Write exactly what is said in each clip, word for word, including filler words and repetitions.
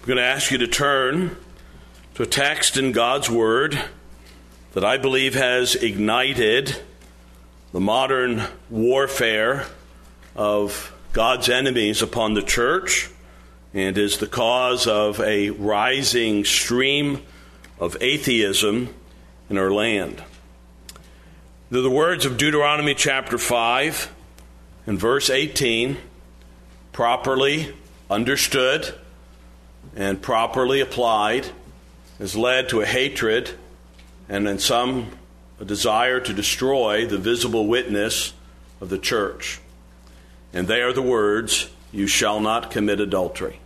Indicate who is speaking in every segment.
Speaker 1: I'm going to ask you to turn to a text in God's Word that I believe has ignited the modern warfare of God's enemies upon the church and is the cause of a rising stream of atheism in our land. They're the words of Deuteronomy chapter five and verse eighteen, properly understood and properly applied, has led to a hatred and in some a desire to destroy the visible witness of the church. And they are the words, "You shall not commit adultery."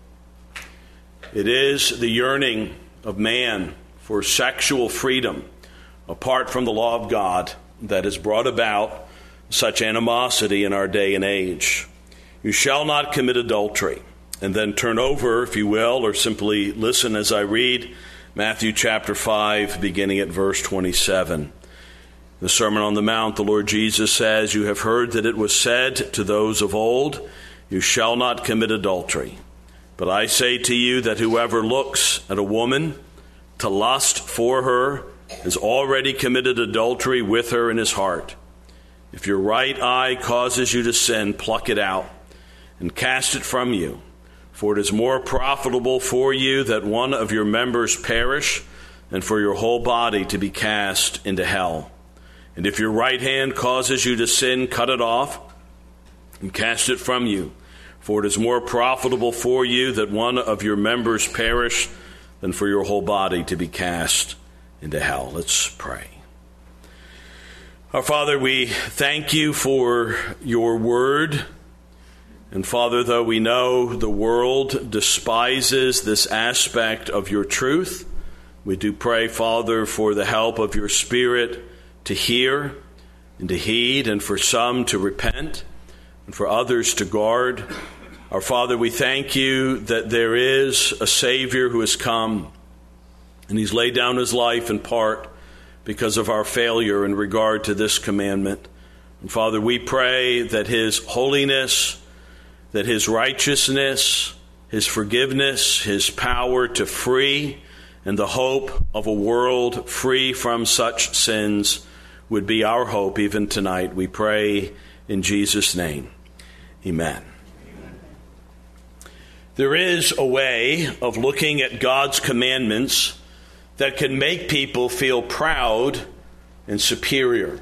Speaker 1: It is the yearning of man for sexual freedom apart from the law of God that has brought about such animosity in our day and age. You shall not commit adultery. And then turn over, if you will, or simply listen as I read Matthew chapter five, beginning at verse twenty-seven. The Sermon on the Mount, the Lord Jesus says, "You have heard that it was said to those of old, 'You shall not commit adultery.' But I say to you that whoever looks at a woman to lust for her has already committed adultery with her in his heart. If your right eye causes you to sin, pluck it out and cast it from you. For it is more profitable for you that one of your members perish than for your whole body to be cast into hell. And if your right hand causes you to sin, cut it off and cast it from you. For it is more profitable for you that one of your members perish than for your whole body to be cast into hell." Let's pray. Our Father, we thank you for your word. And Father, though we know the world despises this aspect of your truth, we do pray, Father, for the help of your Spirit to hear and to heed, and for some to repent, and for others to guard. Our Father, we thank you that there is a Savior who has come, and he's laid down his life in part because of our failure in regard to this commandment. And Father, we pray that his holiness, that his righteousness, his forgiveness, his power to free, and the hope of a world free from such sins would be our hope even tonight. We pray in Jesus' name. Amen. There is a way of looking at God's commandments that can make people feel proud and superior.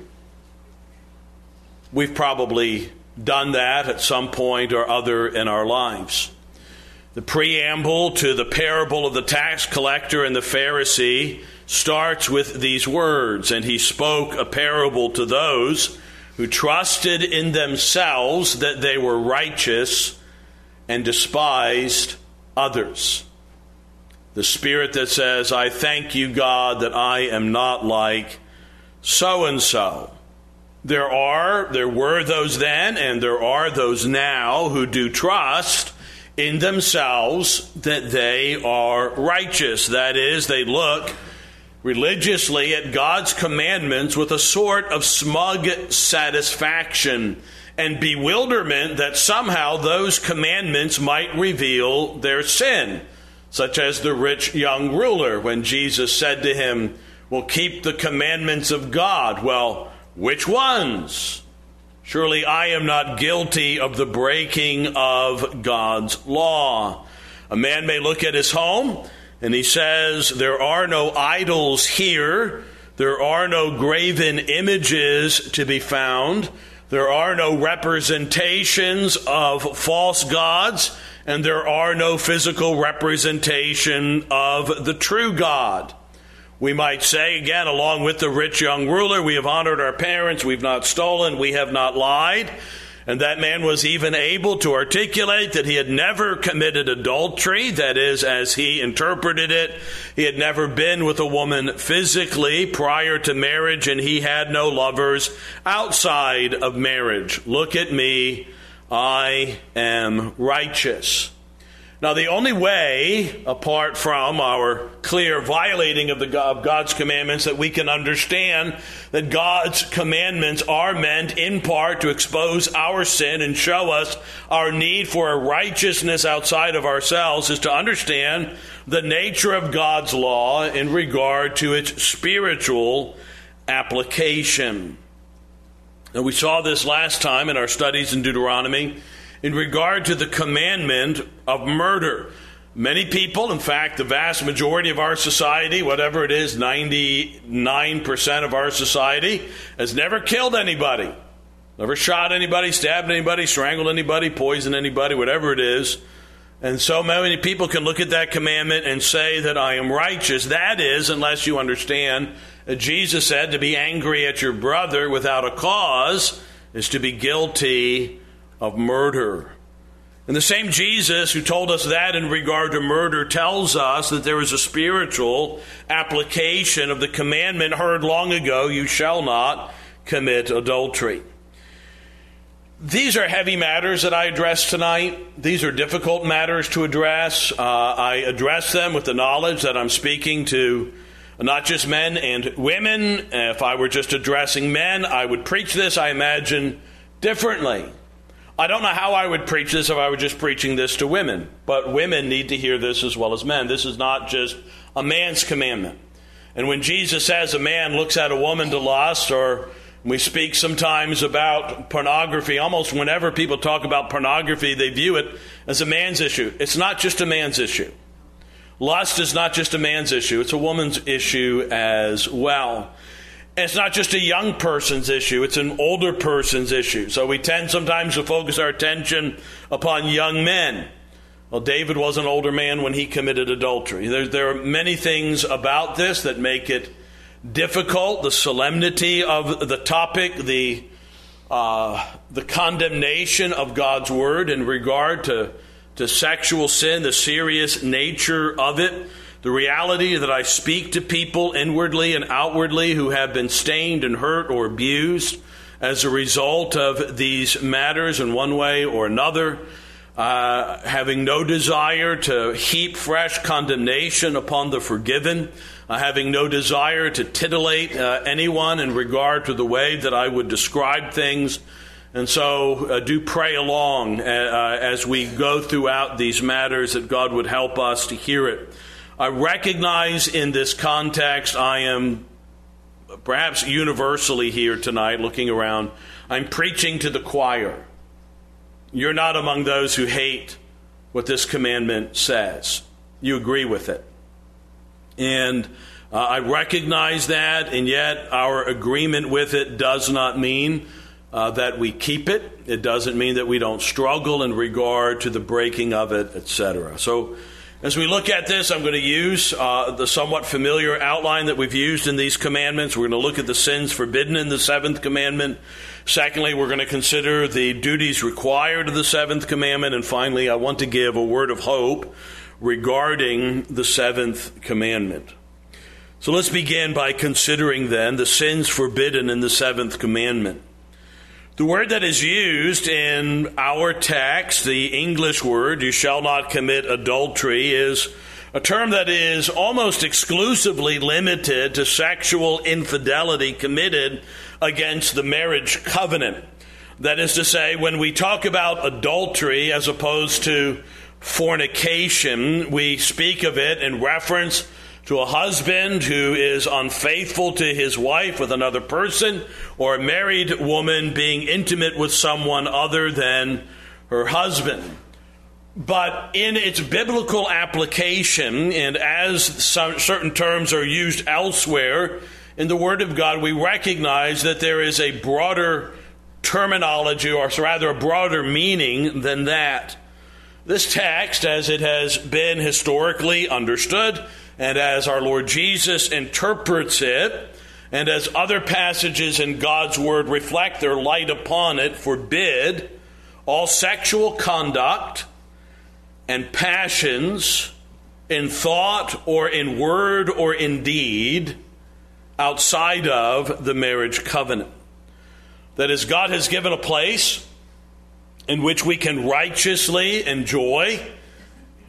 Speaker 1: We've probably done that at some point or other in our lives. The preamble to the parable of the tax collector and the Pharisee starts with these words, "And he spoke a parable to those who trusted in themselves that they were righteous and despised others." The spirit that says, "I thank you, God, that I am not like so-and-so." There are, there were those then, and there are those now who do trust in themselves that they are righteous. That is, they look religiously at God's commandments with a sort of smug satisfaction and bewilderment that somehow those commandments might reveal their sin, such as the rich young ruler when Jesus said to him, "Well, keep the commandments of God." Well, which ones? Surely I am not guilty of the breaking of God's law. A man may look at his home and he says, "There are no idols here. There are no graven images to be found. There are no representations of false gods, and there are no physical representation of the true God." We might say, again, along with the rich young ruler, we have honored our parents, we've not stolen, we have not lied. And that man was even able to articulate that he had never committed adultery. That is, as he interpreted it, he had never been with a woman physically prior to marriage, and he had no lovers outside of marriage. Look at me, I am righteous. Now, the only way, apart from our clear violating of, the, of God's commandments, that we can understand that God's commandments are meant in part to expose our sin and show us our need for a righteousness outside of ourselves, is to understand the nature of God's law in regard to its spiritual application. Now, we saw this last time in our studies in Deuteronomy in regard to the commandment of murder. Many people, in fact, the vast majority of our society, whatever it is, ninety-nine percent of our society, has never killed anybody, never shot anybody, stabbed anybody, strangled anybody, poisoned anybody, whatever it is. And so many people can look at that commandment and say that I am righteous. That is, unless you understand that Jesus said to be angry at your brother without a cause is to be guilty of murder. And the same Jesus who told us that in regard to murder tells us that there is a spiritual application of the commandment heard long ago, you shall not commit adultery. These are heavy matters that I address tonight. These are difficult matters to address. Uh, I address them with the knowledge that I'm speaking to not just men and women. If I were just addressing men, I would preach this, I imagine, differently. I don't know how I would preach this if I were just preaching this to women, but women need to hear this as well as men. This is not just a man's commandment. And when Jesus says a man looks at a woman to lust, or we speak sometimes about pornography, almost whenever people talk about pornography, they view it as a man's issue. It's not just a man's issue. Lust is not just a man's issue. It's a woman's issue as well. And it's not just a young person's issue, it's an older person's issue. So we tend sometimes to focus our attention upon young men. Well, David was an older man when he committed adultery. There, there are many things about this that make it difficult. The solemnity of the topic, the, uh, the condemnation of God's word in regard to, to sexual sin, the serious nature of it. The reality that I speak to people inwardly and outwardly who have been stained and hurt or abused as a result of these matters in one way or another, uh, having no desire to heap fresh condemnation upon the forgiven, uh, having no desire to titillate uh, anyone in regard to the way that I would describe things. And so uh, do pray along uh, uh, as we go throughout these matters that God would help us to hear it. I recognize in this context, I am perhaps universally here tonight looking around, I'm preaching to the choir. You're not among those who hate what this commandment says. You agree with it. And uh, I recognize that, and yet our agreement with it does not mean uh, that we keep it. It doesn't mean that we don't struggle in regard to the breaking of it, et cetera. So, as we look at this, I'm going to use uh, the somewhat familiar outline that we've used in these commandments. We're going to look at the sins forbidden in the seventh commandment. Secondly, we're going to consider the duties required of the seventh commandment. And finally, I want to give a word of hope regarding the seventh commandment. So let's begin by considering then the sins forbidden in the seventh commandment. The word that is used in our text, the English word, you shall not commit adultery, is a term that is almost exclusively limited to sexual infidelity committed against the marriage covenant. That is to say, when we talk about adultery as opposed to fornication, we speak of it in reference to a husband who is unfaithful to his wife with another person, or a married woman being intimate with someone other than her husband. But in its biblical application, and as some certain terms are used elsewhere in the Word of God, we recognize that there is a broader terminology, or rather a broader meaning than that. This text, as it has been historically understood, and as our Lord Jesus interprets it, and as other passages in God's Word reflect their light upon it, forbid all sexual conduct and passions in thought or in word or in deed outside of the marriage covenant. That is, God has given a place in which we can righteously enjoy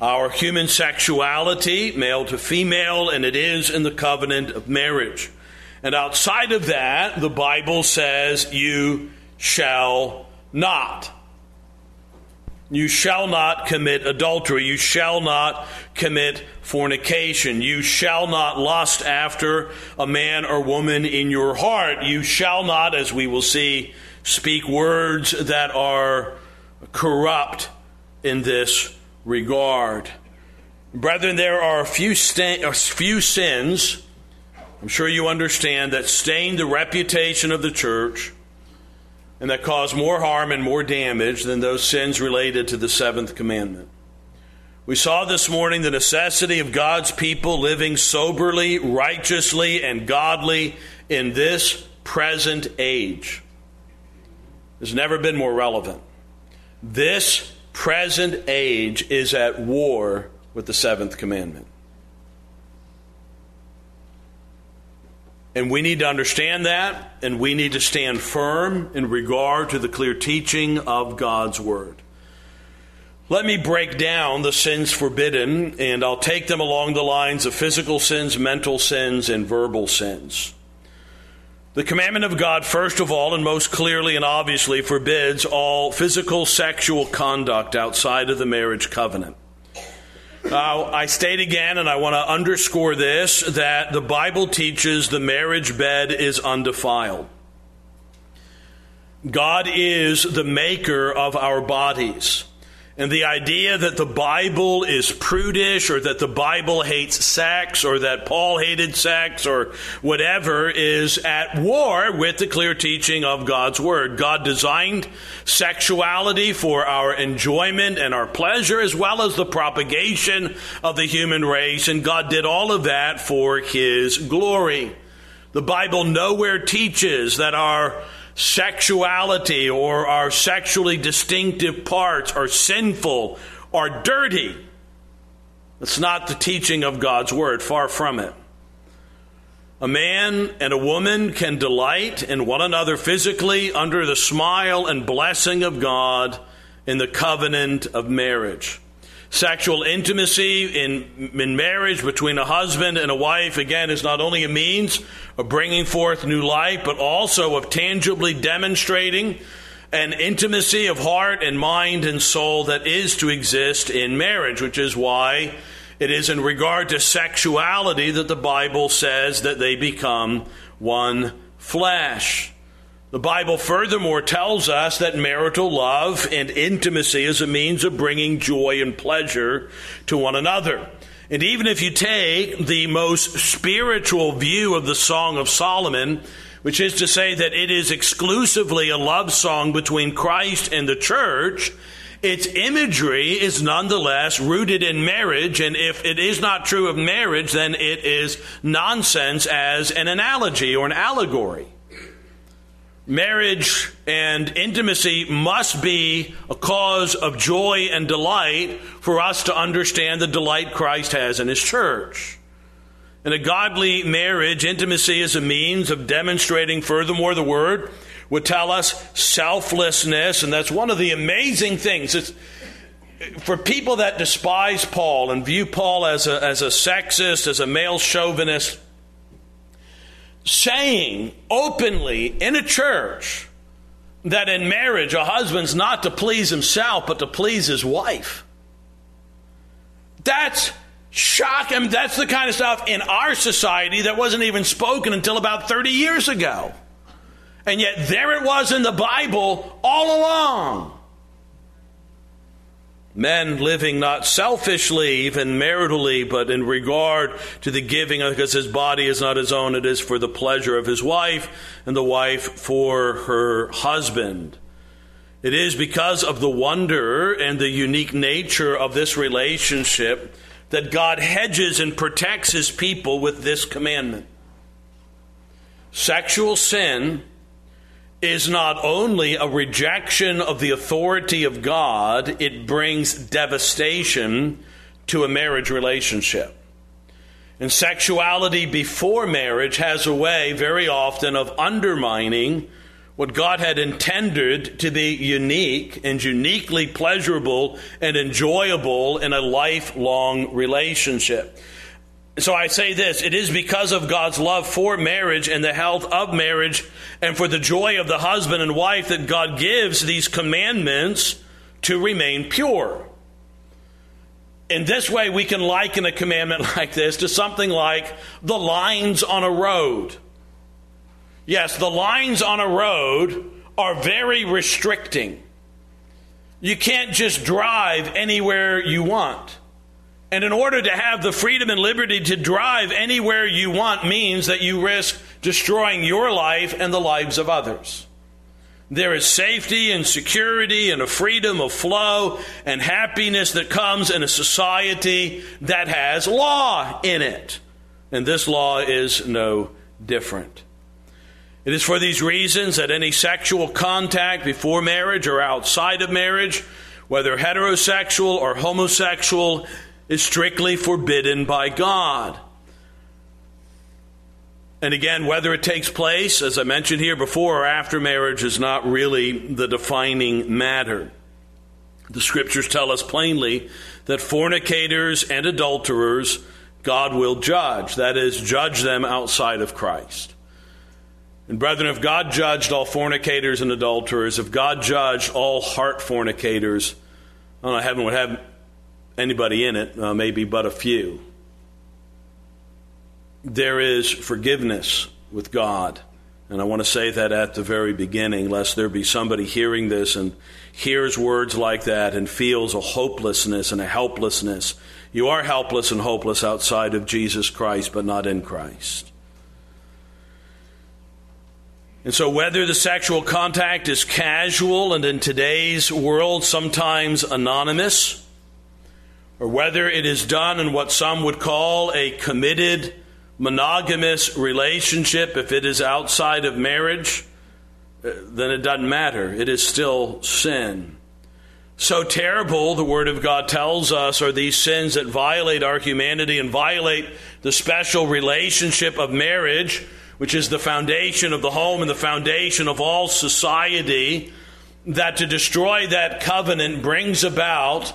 Speaker 1: our human sexuality, male to female, and it is in the covenant of marriage. And outside of that, the Bible says, you shall not. You shall not commit adultery. You shall not commit fornication. You shall not lust after a man or woman in your heart. You shall not, as we will see, speak words that are corrupt in this regard. Brethren, there are a few, sta- a few sins, I'm sure you understand, that stain the reputation of the church and that cause more harm and more damage than those sins related to the seventh commandment. We saw this morning the necessity of God's people living soberly, righteously, and godly in this present age. It's never been more relevant. This present age is at war with the seventh commandment. And we need to understand that, and we need to stand firm in regard to the clear teaching of God's Word. Let me break down the sins forbidden, and I'll take them along the lines of physical sins, mental sins, and verbal sins. The commandment of God, first of all, and most clearly and obviously, forbids all physical sexual conduct outside of the marriage covenant. Now, I state again, and I want to underscore this, that the Bible teaches the marriage bed is undefiled. God is the maker of our bodies. And the idea that the Bible is prudish, or that the Bible hates sex, or that Paul hated sex, or whatever, is at war with the clear teaching of God's Word. God designed sexuality for our enjoyment and our pleasure, as well as the propagation of the human race, and God did all of that for His glory. The Bible nowhere teaches that our sexuality or our sexually distinctive parts are sinful or dirty. That's not the teaching of God's Word, far from it. A man and a woman can delight in one another physically under the smile and blessing of God in the covenant of marriage. Sexual intimacy in, in marriage between a husband and a wife, again, is not only a means of bringing forth new life, but also of tangibly demonstrating an intimacy of heart and mind and soul that is to exist in marriage, which is why it is in regard to sexuality that the Bible says that they become one flesh. The Bible furthermore tells us that marital love and intimacy is a means of bringing joy and pleasure to one another. And even if you take the most spiritual view of the Song of Solomon, which is to say that it is exclusively a love song between Christ and the church, its imagery is nonetheless rooted in marriage, and if it is not true of marriage, then it is nonsense as an analogy or an allegory. Marriage and intimacy must be a cause of joy and delight for us to understand the delight Christ has in His church. In a godly marriage, intimacy is a means of demonstrating, furthermore, the Word would tell us selflessness, and that's one of the amazing things. It's, for people that despise Paul and view Paul as a, as a sexist, as a male chauvinist, saying openly in a church that in marriage a husband's not to please himself but to please his wife. That's shocking. I mean, that's the kind of stuff in our society that wasn't even spoken until about thirty years ago. And yet there it was in the Bible all along. Men living not selfishly, even maritally, but in regard to the giving, because his body is not his own, it is for the pleasure of his wife, and the wife for her husband. It is because of the wonder and the unique nature of this relationship that God hedges and protects His people with this commandment. Sexual sin is not only a rejection of the authority of God, it brings devastation to a marriage relationship. And sexuality before marriage has a way very often of undermining what God had intended to be unique and uniquely pleasurable and enjoyable in a lifelong relationship. So I say this, it is because of God's love for marriage and the health of marriage and for the joy of the husband and wife that God gives these commandments to remain pure. In this way, we can liken a commandment like this to something like the lines on a road. Yes, the lines on a road are very restricting. You can't just drive anywhere you want. And in order to have the freedom and liberty to drive anywhere you want means that you risk destroying your life and the lives of others. There is safety and security and a freedom of flow and happiness that comes in a society that has law in it. And this law is no different. It is for these reasons that any sexual contact before marriage or outside of marriage, whether heterosexual or homosexual, is strictly forbidden by God. And again, whether it takes place, as I mentioned here before, or after marriage is not really the defining matter. The scriptures tell us plainly that fornicators and adulterers God will judge. That is, judge them outside of Christ. And brethren, if God judged all fornicators and adulterers, if God judged all heart fornicators, I don't know, heaven would have anybody in it, uh, maybe but a few. There is forgiveness with God. And I want to say that at the very beginning, lest there be somebody hearing this and hears words like that and feels a hopelessness and a helplessness. You are helpless and hopeless outside of Jesus Christ, but not in Christ. And so whether the sexual contact is casual and in today's world sometimes anonymous, or whether it is done in what some would call a committed monogamous relationship, if it is outside of marriage, then it doesn't matter. It is still sin. So terrible, the Word of God tells us, are these sins that violate our humanity and violate the special relationship of marriage, which is the foundation of the home and the foundation of all society, that to destroy that covenant brings about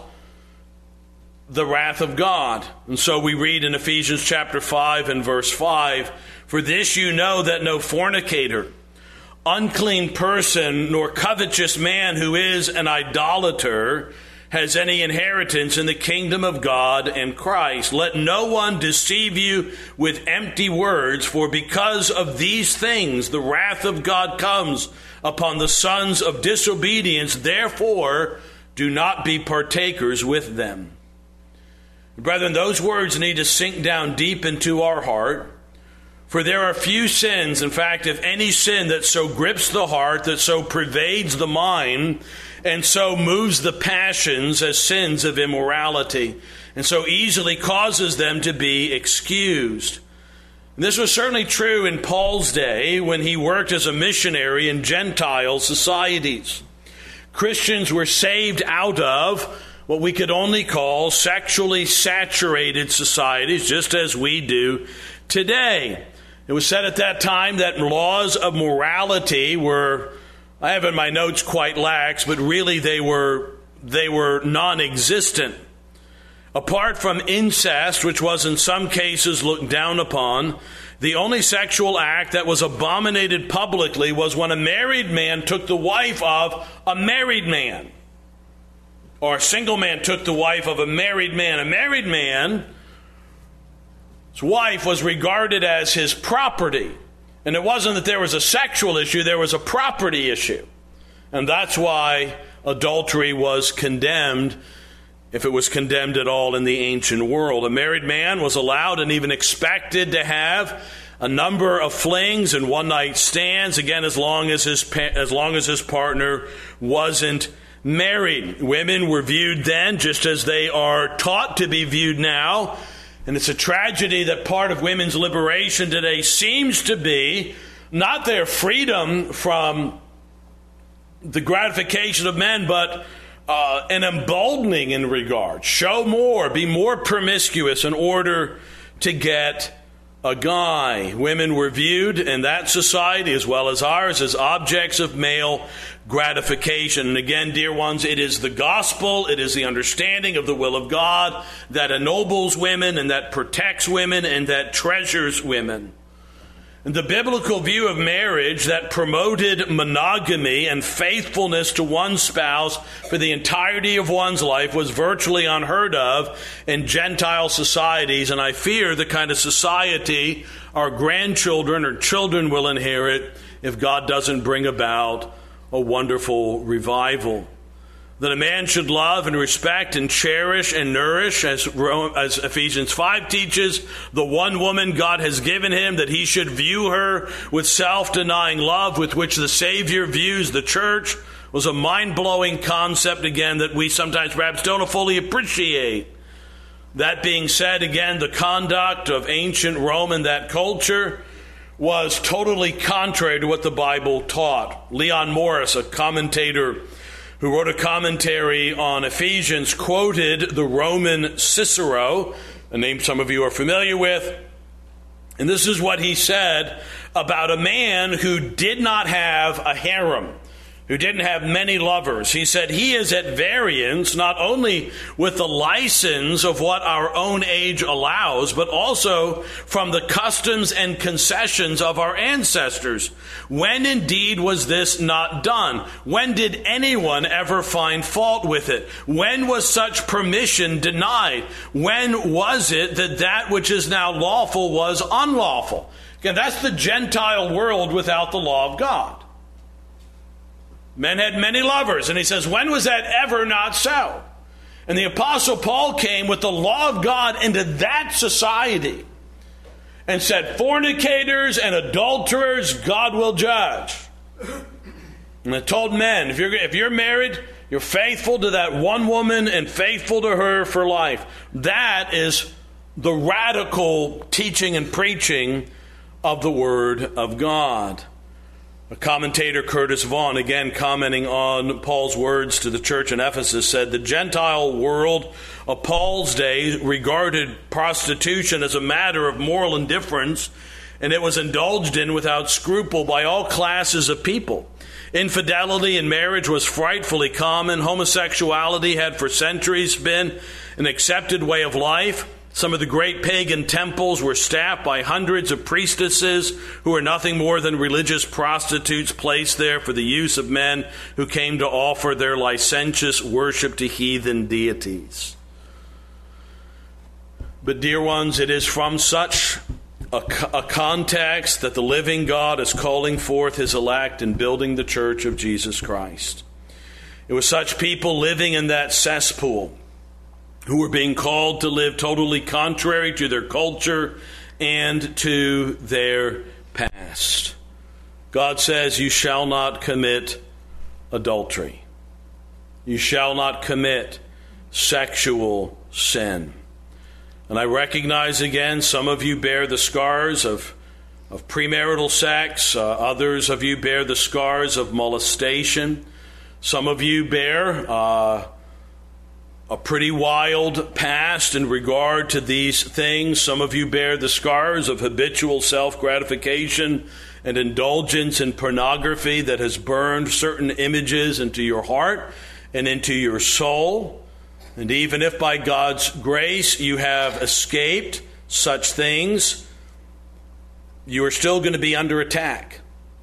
Speaker 1: the wrath of God. And so we read in Ephesians chapter five and verse five, "For this you know that no fornicator, unclean person, nor covetous man who is an idolater has any inheritance in the kingdom of God and Christ. Let no one deceive you with empty words, for because of these things the wrath of God comes upon the sons of disobedience. Therefore, do not be partakers with them." Brethren, those words need to sink down deep into our heart. For there are few sins, in fact, if any sin, that so grips the heart, that so pervades the mind, and so moves the passions as sins of immorality, and so easily causes them to be excused. And this was certainly true in Paul's day when he worked as a missionary in Gentile societies. Christians were saved out of what we could only call sexually saturated societies, just as we do today. It was said at that time that laws of morality were, I have in my notes, quite lax, but really they were they were non-existent. Apart from incest, which was in some cases looked down upon, the only sexual act that was abominated publicly was when a married man took the wife of a married man. Or a single man took the wife of a married man. A married man, his wife was regarded as his property. And it wasn't that there was a sexual issue, there was a property issue. And that's why adultery was condemned, if it was condemned at all in the ancient world. A married man was allowed and even expected to have a number of flings and one-night stands, again, as long as his as long as his partner wasn't married. Women were viewed then just as they are taught to be viewed now. And it's a tragedy that part of women's liberation today seems to be not their freedom from the gratification of men, but uh, an emboldening in regard. Show more, be more promiscuous in order to get a guy. Women were viewed in that society as well as ours as objects of male gratification. And again, dear ones, it is the gospel, it is the understanding of the will of God that ennobles women and that protects women and that treasures women. And the biblical view of marriage that promoted monogamy and faithfulness to one spouse for the entirety of one's life was virtually unheard of in Gentile societies, and I fear the kind of society our grandchildren or children will inherit if God doesn't bring about a wonderful revival. That a man should love and respect and cherish and nourish, as, as Ephesians five teaches, the one woman God has given him, that he should view her with self-denying love with which the Savior views the church, was a mind-blowing concept, again, that we sometimes perhaps don't fully appreciate. That being said, again, the conduct of ancient Rome and that culture was totally contrary to what the Bible taught. Leon Morris, a commentator who wrote a commentary on Ephesians, quoted the Roman Cicero, a name some of you are familiar with. And this is what he said about a man who did not have a harem, who didn't have many lovers. He said, he is at variance not only with the license of what our own age allows, but also from the customs and concessions of our ancestors. When indeed was this not done? When did anyone ever find fault with it? When was such permission denied? When was it that that which is now lawful was unlawful? Again, that's the Gentile world without the law of God. Men had many lovers, and he says, when was that ever not so? And the Apostle Paul came with the law of God into that society and said, fornicators and adulterers God will judge. And it told men, if you're, if you're married, you're faithful to that one woman and faithful to her for life. That is the radical teaching and preaching of the Word of God. A commentator, Curtis Vaughan, again commenting on Paul's words to the church in Ephesus, said, the Gentile world of Paul's day regarded prostitution as a matter of moral indifference, and it was indulged in without scruple by all classes of people. Infidelity in marriage was frightfully common. Homosexuality had for centuries been an accepted way of life. Some of the great pagan temples were staffed by hundreds of priestesses who were nothing more than religious prostitutes placed there for the use of men who came to offer their licentious worship to heathen deities. But dear ones, it is from such a, a context that the living God is calling forth his elect and building the church of Jesus Christ. It was such people living in that cesspool who were being called to live totally contrary to their culture and to their past. God says, you shall not commit adultery. You shall not commit sexual sin. And I recognize again, some of you bear the scars of, of premarital sex. Uh, others of you bear the scars of molestation. Some of you bear uh, a pretty wild past in regard to these things. Some of you bear the scars of habitual self-gratification and indulgence in pornography that has burned certain images into your heart and into your soul. And even if by God's grace you have escaped such things, you are still going to be under attack.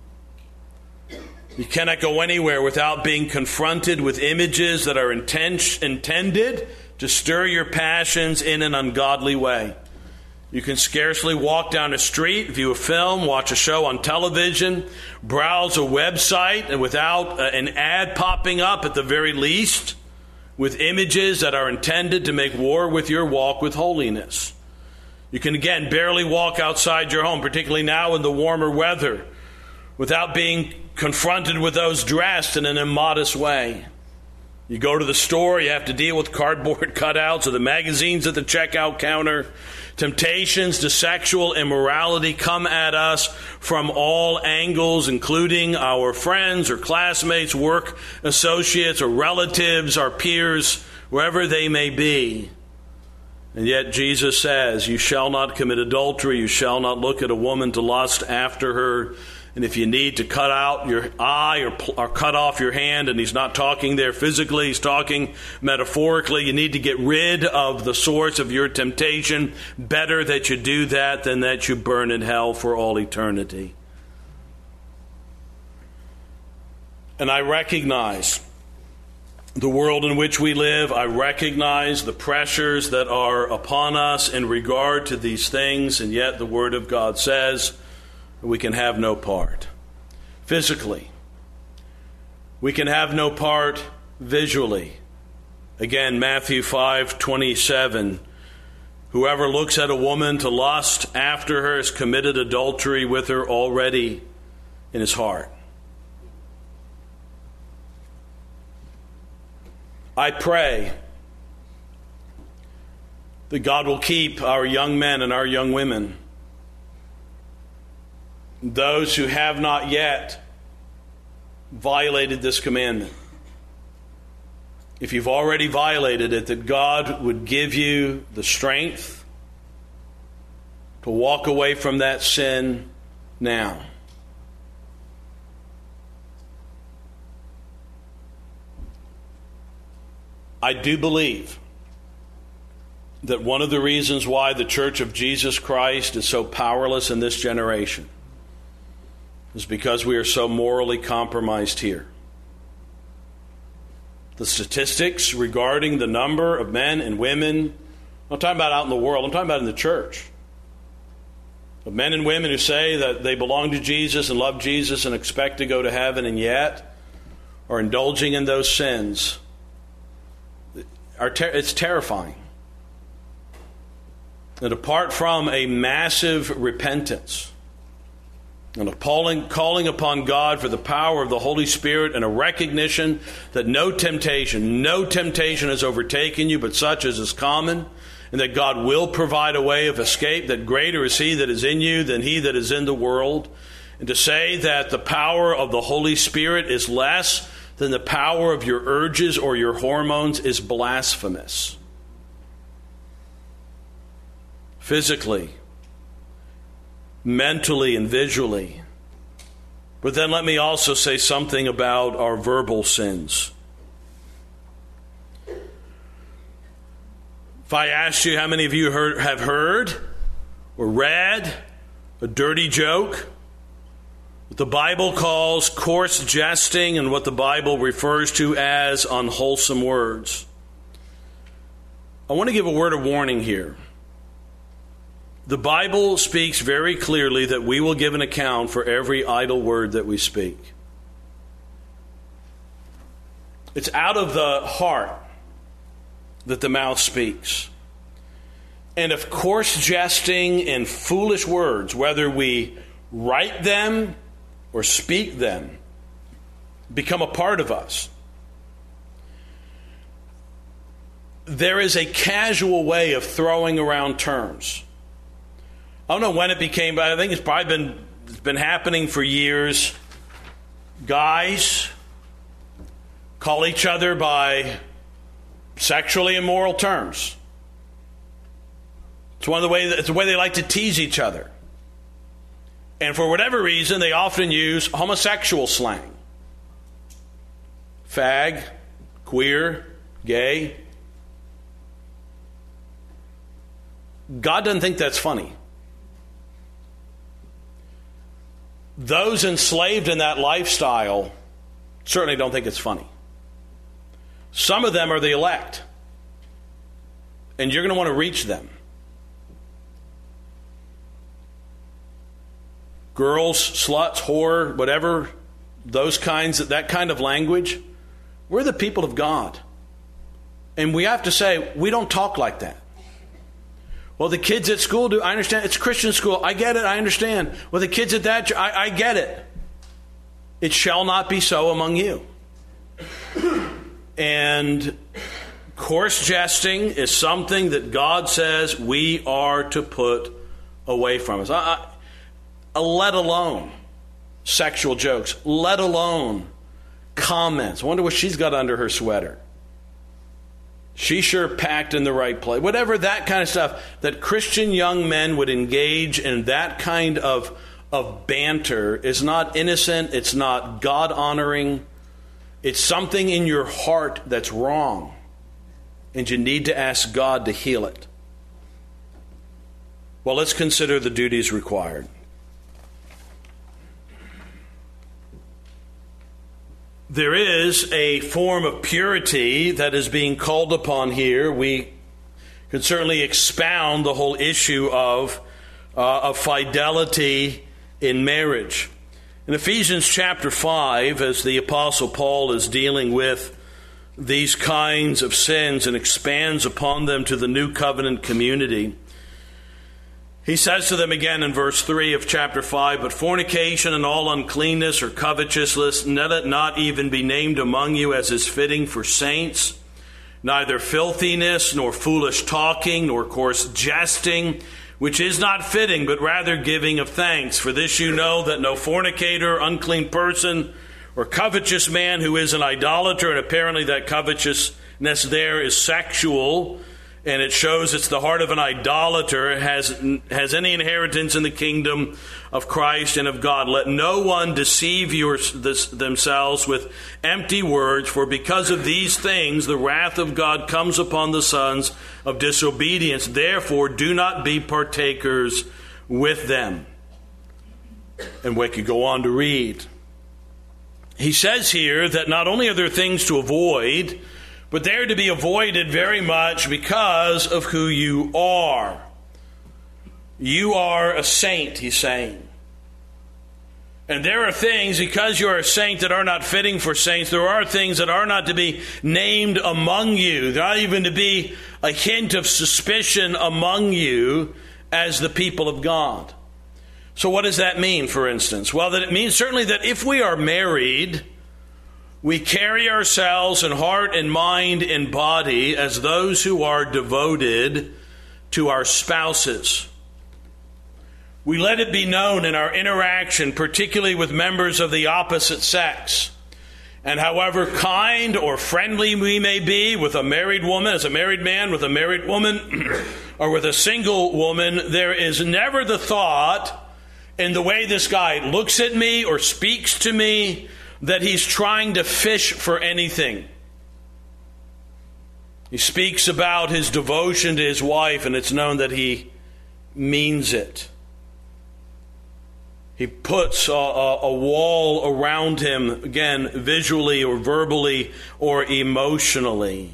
Speaker 1: You cannot go anywhere without being confronted with images that are inten- intended to stir your passions in an ungodly way. You can scarcely walk down a street, view a film, watch a show on television, browse a website, and without uh, an ad popping up at the very least, with images that are intended to make war with your walk with holiness. You can again barely walk outside your home, particularly now in the warmer weather, without being confronted with those dressed in an immodest way. You go to the store, you have to deal with cardboard cutouts of the magazines at the checkout counter. Temptations to sexual immorality come at us from all angles, including our friends or classmates, work associates or relatives, our peers, wherever they may be. And yet Jesus says, you shall not commit adultery, you shall not look at a woman to lust after her. And if you need to cut out your eye or, or cut off your hand, and he's not talking there physically, he's talking metaphorically, you need to get rid of the source of your temptation. Better that you do that than that you burn in hell for all eternity. And I recognize the world in which we live. I recognize the pressures that are upon us in regard to these things, and yet the Word of God says we can have no part physically. We can have no part visually. Again, Matthew five twenty-seven. Whoever looks at a woman to lust after her has committed adultery with her already in his heart. I pray that God will keep our young men and our young women, those who have not yet violated this commandment. If you've already violated it, that God would give you the strength to walk away from that sin now. I do believe that one of the reasons why the Church of Jesus Christ is so powerless in this generation is because we are so morally compromised here. The statistics regarding the number of men and women, I'm not talking about out in the world, I'm talking about in the church, of men and women who say that they belong to Jesus and love Jesus and expect to go to heaven, and yet are indulging in those sins. It's terrifying. That apart from a massive repentance and a calling, calling upon God for the power of the Holy Spirit and a recognition that no temptation, no temptation has overtaken you but such as is common, and that God will provide a way of escape, that greater is He that is in you than he that is in the world, and to say that the power of the Holy Spirit is less than the power of your urges or your hormones is blasphemous. Physically, mentally, and visually. But then let me also say something about our verbal sins. If I asked you how many of you heard, have heard or read a dirty joke, what the Bible calls coarse jesting and what the Bible refers to as unwholesome words. I want to give a word of warning here. The Bible speaks very clearly that we will give an account for every idle word that we speak. It's out of the heart that the mouth speaks. And if coarse jesting and foolish words, whether we write them or speak them, become a part of us, there is a casual way of throwing around terms. I don't know when it became, but I think it's probably been, it's been happening for years. Guys call each other by sexually immoral terms. It's one of the way, it's the way they like to tease each other. And for whatever reason, they often use homosexual slang. Fag, queer, gay. God doesn't think that's funny. Those enslaved in that lifestyle certainly don't think it's funny. Some of them are the elect, and you're going to want to reach them. Girls, sluts, whore, whatever, those kinds, that kind of language. We're the people of God. And we have to say, we don't talk like that. Well, the kids at school do. I understand. It's Christian school. I get it. I understand. Well, the kids at that, I, I get it. It shall not be so among you. And coarse jesting is something that God says we are to put away from us. I, I, let alone sexual jokes. Let alone comments. I wonder what she's got under her sweater. She sure packed in the right place. Whatever that kind of stuff, that Christian young men would engage in that kind of, of banter is not innocent. It's not God-honoring. It's something in your heart that's wrong. And you need to ask God to heal it. Well, let's consider the duties required. There is a form of purity that is being called upon here. We could certainly expound the whole issue of, uh, of fidelity in marriage. In Ephesians chapter five, as the Apostle Paul is dealing with these kinds of sins and expands upon them to the new covenant community, he says to them again in verse three of chapter five, "But fornication and all uncleanness or covetousness, let it not even be named among you as is fitting for saints, neither filthiness, nor foolish talking, nor coarse jesting, which is not fitting, but rather giving of thanks. For this you know, that no fornicator, unclean person, or covetous man who is an idolater," and apparently that covetousness there is sexual, and it shows it's the heart of an idolater, has, has any inheritance in the kingdom of Christ and of God. "Let no one deceive your, this, themselves with empty words, for because of these things the wrath of God comes upon the sons of disobedience. Therefore do not be partakers with them." And we could go on to read. He says here that not only are there things to avoid, but they're to be avoided very much because of who you are. You are a saint, he's saying. And there are things, because you are a saint, that are not fitting for saints. There are things that are not to be named among you. There not even to be a hint of suspicion among you as the people of God. So what does that mean, for instance? Well, that it means certainly that if we are married, we carry ourselves in heart and mind and body as those who are devoted to our spouses. We let it be known in our interaction, particularly with members of the opposite sex. And however kind or friendly we may be with a married woman, as a married man with a married woman, or with a single woman, there is never the thought in the way this guy looks at me or speaks to me that he's trying to fish for anything. He speaks about his devotion to his wife, and it's known that he means it. He puts a, a, a wall around him, again, visually or verbally or emotionally.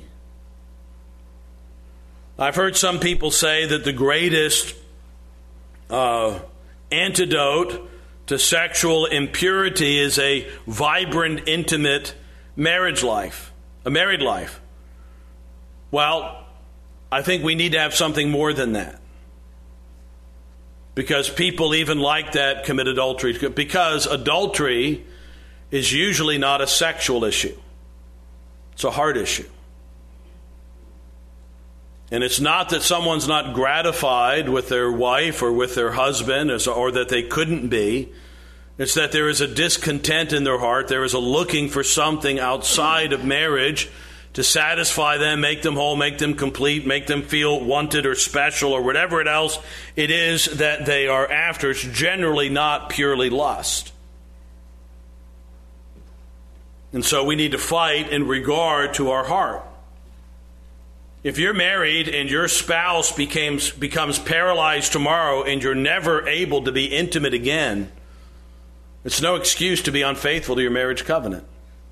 Speaker 1: I've heard some people say that the greatest uh, antidote to sexual impurity is a vibrant, intimate marriage life, a married life. Well, I think we need to have something more than that. Because people even like that commit adultery. Because adultery is usually not a sexual issue. It's a heart issue. And it's not that someone's not gratified with their wife or with their husband, or that they couldn't be. It's that there is a discontent in their heart. There is a looking for something outside of marriage to satisfy them, make them whole, make them complete, make them feel wanted or special or whatever else it is that they are after. It's generally not purely lust. And so we need to fight in regard to our heart. If you're married and your spouse becomes, becomes paralyzed tomorrow and you're never able to be intimate again, it's no excuse to be unfaithful to your marriage covenant.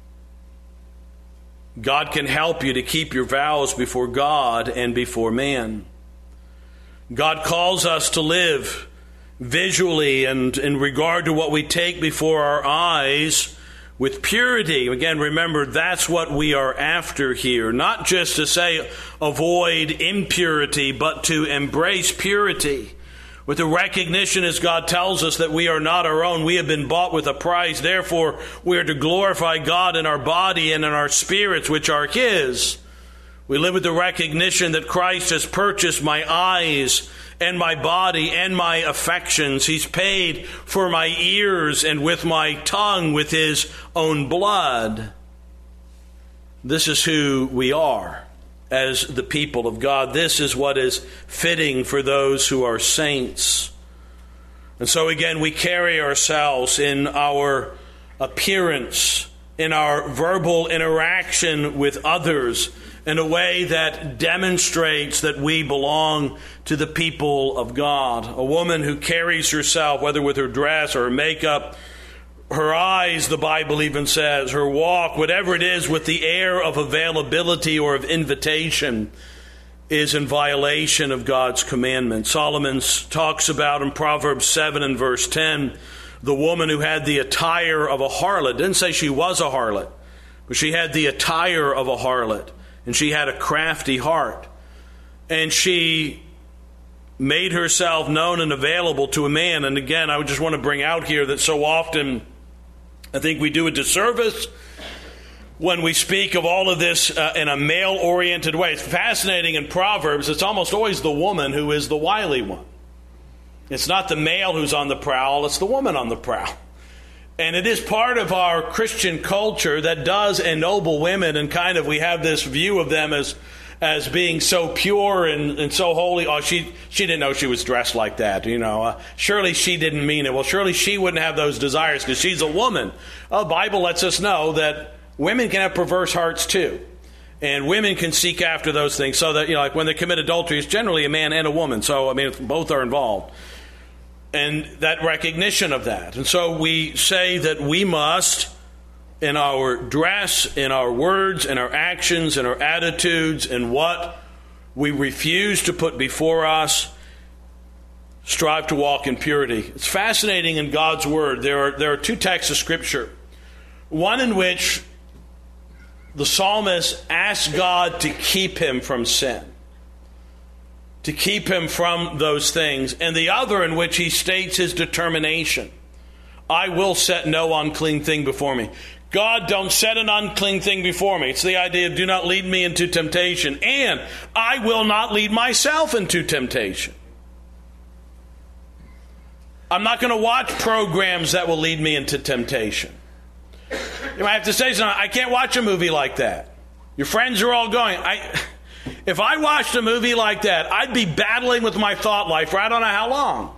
Speaker 1: God can help you to keep your vows before God and before man. God calls us to live visually and in regard to what we take before our eyes with purity. Again, remember, that's what we are after here. Not just to say avoid impurity, but to embrace purity. With the recognition, as God tells us, that we are not our own. We have been bought with a price. Therefore, we are to glorify God in our body and in our spirits, which are His. We live with the recognition that Christ has purchased my eyes and my body and my affections. He's paid for my ears and with my tongue with His own blood. This is who we are as the people of God. This is what is fitting for those who are saints. And so again, we carry ourselves in our appearance, in our verbal interaction with others, in a way that demonstrates that we belong to the people of God. A woman who carries herself, whether with her dress or her makeup, her eyes, the Bible even says, her walk, whatever it is, with the air of availability or of invitation, is in violation of God's commandment. Solomon talks about in Proverbs seven and verse ten, the woman who had the attire of a harlot. Didn't say she was a harlot, but she had the attire of a harlot, and she had a crafty heart. And she made herself known and available to a man. And again, I would just want to bring out here that so often I think we do a disservice when we speak of all of this uh, in a male-oriented way. It's fascinating in Proverbs, it's almost always the woman who is the wily one. It's not the male who's on the prowl, it's the woman on the prowl. And it is part of our Christian culture that does ennoble women, and kind of we have this view of them as as being so pure and, and so holy. Oh, she she didn't know she was dressed like that, you know. Uh, surely she didn't mean it. Well, surely she wouldn't have those desires because she's a woman. Well, the Bible lets us know that women can have perverse hearts too. And women can seek after those things. So that, you know, like when they commit adultery, it's generally a man and a woman. So, I mean, both are involved. And that recognition of that. And so we say that we must, in our dress, in our words, in our actions, in our attitudes, in what we refuse to put before us, strive to walk in purity. It's fascinating in God's Word. There are, there are two texts of Scripture. One in which the psalmist asks God to keep him from sin, to keep him from those things, and the other in which he states his determination. I will set no unclean thing before me. God, don't set an unclean thing before me. It's the idea of do not lead me into temptation, and I will not lead myself into temptation. I'm not going to watch programs that will lead me into temptation. You might have to say something. I can't watch a movie like that. Your friends are all going. I, if I watched a movie like that, I'd be battling with my thought life for I don't know how long.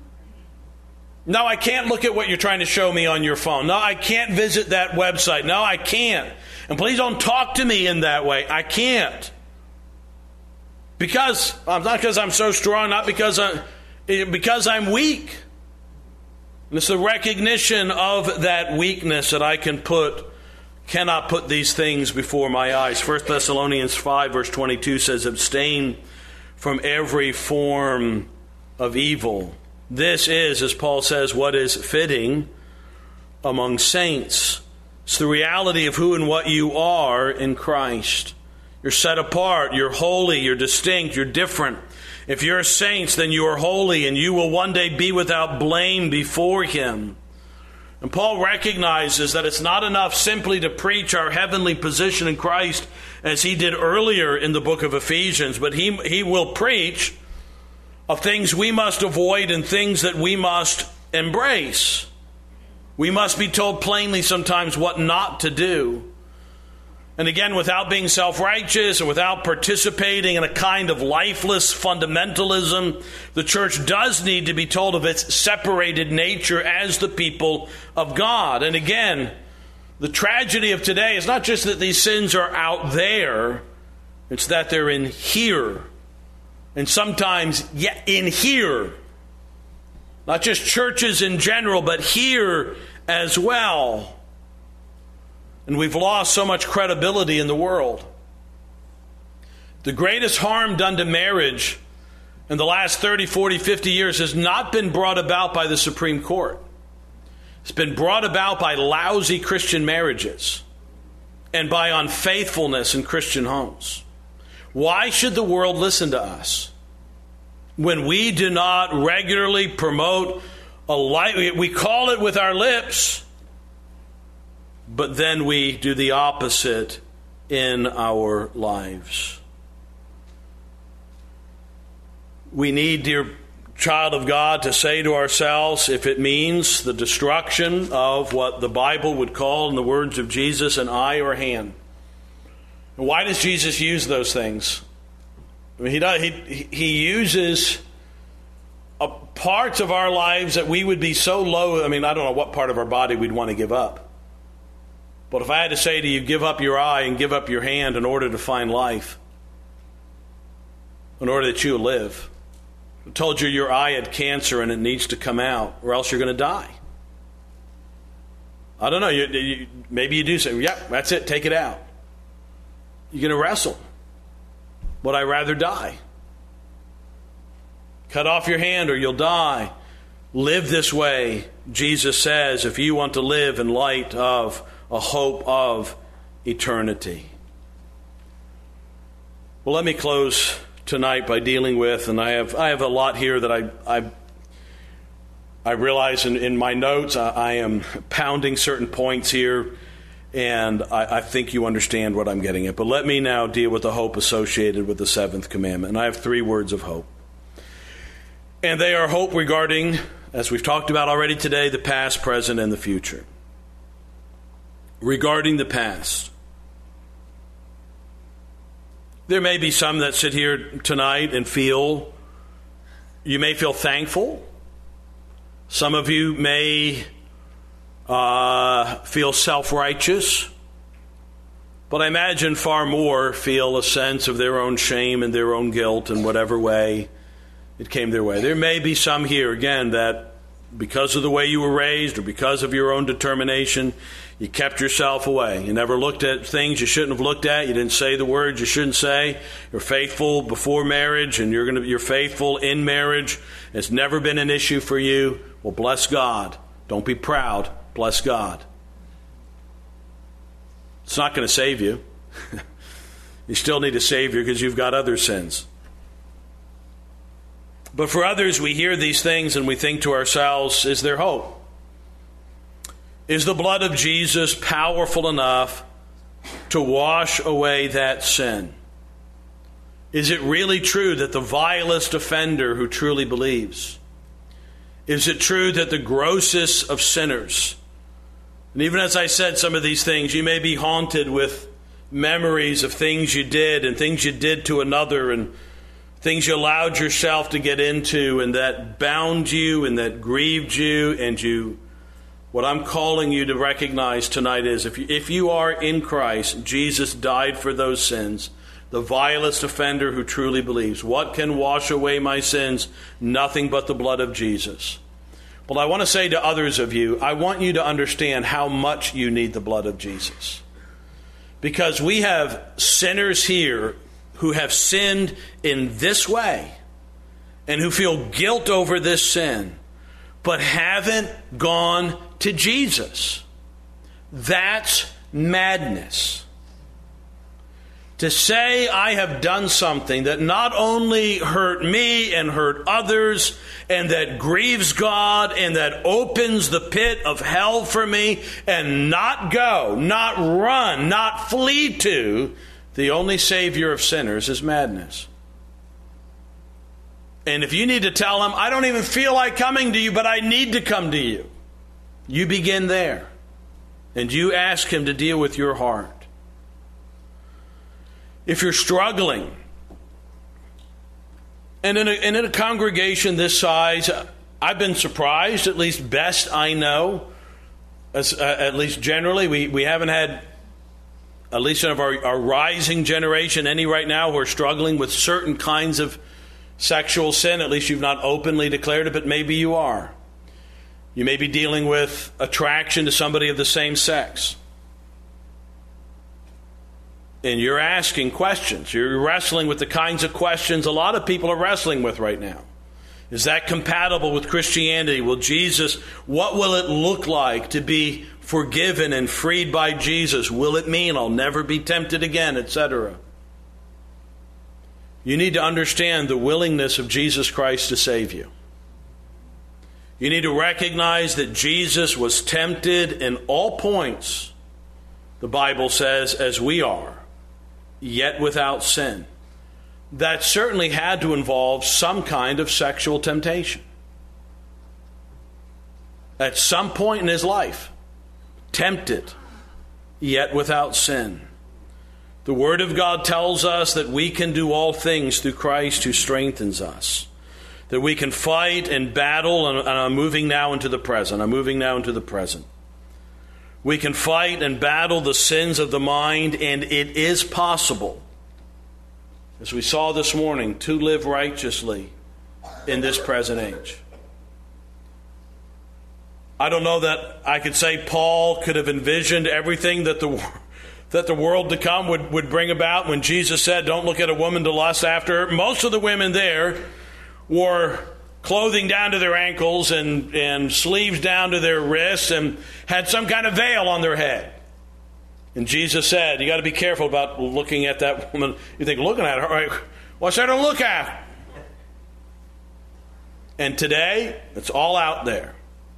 Speaker 1: No, I can't look at what you're trying to show me on your phone. No, I can't visit that website. No, I can't. And please don't talk to me in that way. I can't. Because, not because I'm so strong, not because I'm, because I'm weak. And it's the recognition of that weakness that I can put, cannot put these things before my eyes. First Thessalonians five verse twenty-two says, abstain from every form of evil. This is, as Paul says, what is fitting among saints. It's the reality of who and what you are in Christ. You're set apart, you're holy, you're distinct, you're different. If you're saints, then you are holy, and you will one day be without blame before Him. And Paul recognizes that it's not enough simply to preach our heavenly position in Christ as he did earlier in the book of Ephesians, but he, he will preach of things we must avoid and things that we must embrace. We must be told plainly sometimes what not to do. And again, without being self-righteous and without participating in a kind of lifeless fundamentalism, the church does need to be told of its separated nature as the people of God. And again, the tragedy of today is not just that these sins are out there, it's that they're in here. And sometimes yeah, in here. Not just churches in general, but here as well. And we've lost so much credibility in the world. The greatest harm done to marriage in the last thirty, forty, fifty years has not been brought about by the Supreme Court. It's been brought about by lousy Christian marriages and by unfaithfulness in Christian homes. Why should the world listen to us when we do not regularly promote a life? We call it with our lips, but then we do the opposite in our lives. We need, dear child of God, to say to ourselves, if it means the destruction of what the Bible would call, in the words of Jesus, an eye or hand. Why does Jesus use those things? I mean, he does, he he uses a parts of our lives that we would be so low. I mean, I don't know what part of our body we'd want to give up. But if I had to say to you, give up your eye and give up your hand in order to find life, in order that you live, I told you your eye had cancer and it needs to come out, or else you're going to die. I don't know. You, you, maybe you do say, "Yep, that's it. Take it out." You're going to wrestle. Would I rather die? Cut off your hand or you'll die. Live this way, Jesus says, if you want to live in light of a hope of eternity. Well, let me close tonight by dealing with, and I have I have a lot here that I I, I realize in, in my notes I, I am pounding certain points here, and I, I think you understand what I'm getting at. But let me now deal with the hope associated with the seventh commandment. And I have three words of hope. And they are hope regarding, as we've talked about already today, the past, present, and the future. Regarding the past. There may be some that sit here tonight and feel, you may feel thankful. Some of you may uh, feel self-righteous. But I imagine far more feel a sense of their own shame and their own guilt in whatever way it came their way. There may be some here, again, that because of the way you were raised or because of your own determination, you kept yourself away. You never looked at things you shouldn't have looked at. You didn't say the words you shouldn't say. You're faithful before marriage, and you're going to you're faithful in marriage. It's never been an issue for you. Well, bless God. Don't be proud. Bless God. It's not going to save you. You still need a Savior because you've got other sins. But for others, we hear these things and we think to ourselves, is there hope? Is the blood of Jesus powerful enough to wash away that sin? Is it really true that the vilest offender who truly believes? Is it true that the grossest of sinners? And even as I said some of these things, you may be haunted with memories of things you did and things you did to another and things you allowed yourself to get into and that bound you and that grieved you. And you, what I'm calling you to recognize tonight is if you, if you are in Christ, Jesus died for those sins, the vilest offender who truly believes. What can wash away my sins? Nothing but the blood of Jesus. Well, I want to say to others of you, I want you to understand how much you need the blood of Jesus. Because we have sinners here who have sinned in this way and who feel guilt over this sin, but haven't gone to Jesus. That's madness. To say I have done something that not only hurt me and hurt others and that grieves God and that opens the pit of hell for me and not go, not run, not flee to the only Savior of sinners is madness. And if you need to tell him, I don't even feel like coming to you, but I need to come to you, you begin there. And you ask him to deal with your heart. If you're struggling, and in a, and in a congregation this size, I've been surprised, at least best I know, as, uh, at least generally, we, we haven't had, at least of our, our rising generation, any right now who are struggling with certain kinds of sexual sin. At least you've not openly declared it, but maybe you are. You may be dealing with attraction to somebody of the same sex. And you're asking questions. You're wrestling with the kinds of questions a lot of people are wrestling with right now. Is that compatible with Christianity? Will Jesus, what will it look like to be forgiven and freed by Jesus? Will it mean I'll never be tempted again, et cetera? You need to understand the willingness of Jesus Christ to save you. You need to recognize that Jesus was tempted in all points, the Bible says, as we are, yet without sin. That certainly had to involve some kind of sexual temptation. At some point in his life, tempted, yet without sin. The Word of God tells us that we can do all things through Christ who strengthens us. That we can fight and battle, and I'm moving now into the present. I'm moving now into the present. We can fight and battle the sins of the mind, and it is possible, as we saw this morning, to live righteously in this present age. I don't know that I could say Paul could have envisioned everything that the that the world to come would, would bring about when Jesus said, don't look at a woman to lust after her. Most of the women there wore clothing down to their ankles and, and sleeves down to their wrists and had some kind of veil on their head. And Jesus said, you got to be careful about looking at that woman. You think, looking at her, all right, what's there to look at? And today, it's all out there.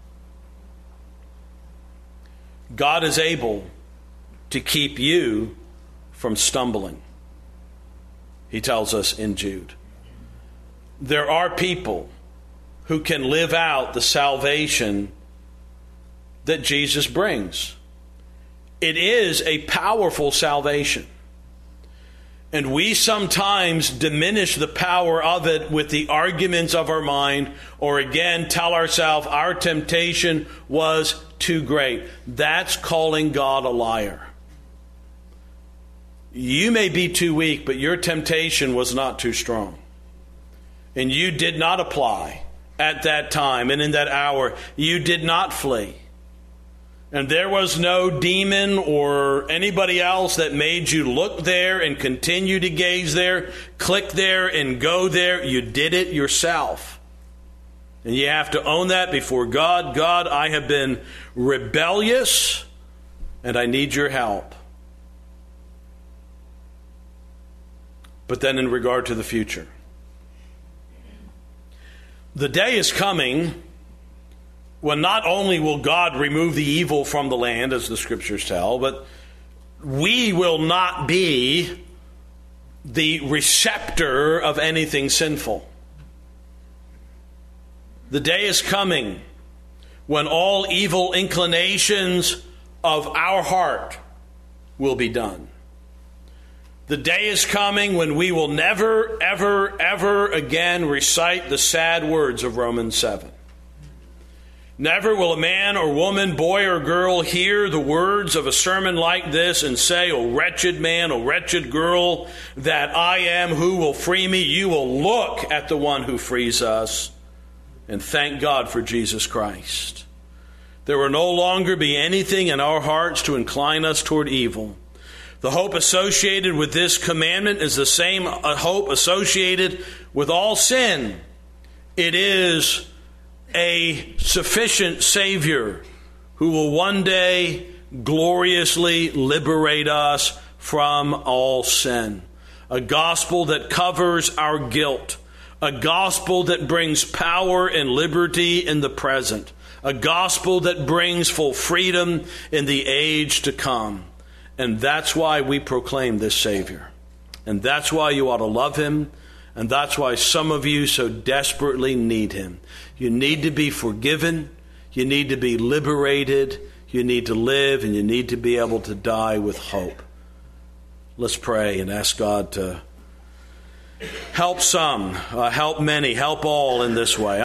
Speaker 1: God is able to keep you from stumbling. He tells us in Jude. There are people who can live out the salvation that Jesus brings. It is a powerful salvation. And we sometimes diminish the power of it with the arguments of our mind, or again tell ourselves our temptation was too great. That's calling God a liar. You may be too weak, but your temptation was not too strong. And you did not apply at that time and in that hour. You did not flee. And there was no demon or anybody else that made you look there and continue to gaze there, click there and go there. You did it yourself. And you have to own that before God. God, I have been rebellious and I need your help. But then in regard to the future, the day is coming when not only will God remove the evil from the land, as the scriptures tell, but we will not be the receptor of anything sinful. The day is coming when all evil inclinations of our heart will be done. The day is coming when we will never, ever, ever again recite the sad words of Romans seven. Never will a man or woman, boy or girl, hear the words of a sermon like this and say, "O wretched man, O wretched girl, that I am, who will free me?" You will look at the one who frees us and thank God for Jesus Christ. There will no longer be anything in our hearts to incline us toward evil. The hope associated with this commandment is the same hope associated with all sin. It is a sufficient Savior who will one day gloriously liberate us from all sin. A gospel that covers our guilt. A gospel that brings power and liberty in the present. A gospel that brings full freedom in the age to come. And that's why we proclaim this Savior. And that's why you ought to love Him. And that's why some of you so desperately need Him. You need to be forgiven. You need to be liberated. You need to live, and you need to be able to die with hope. Let's pray and ask God to help some, uh, help many, help all in this way.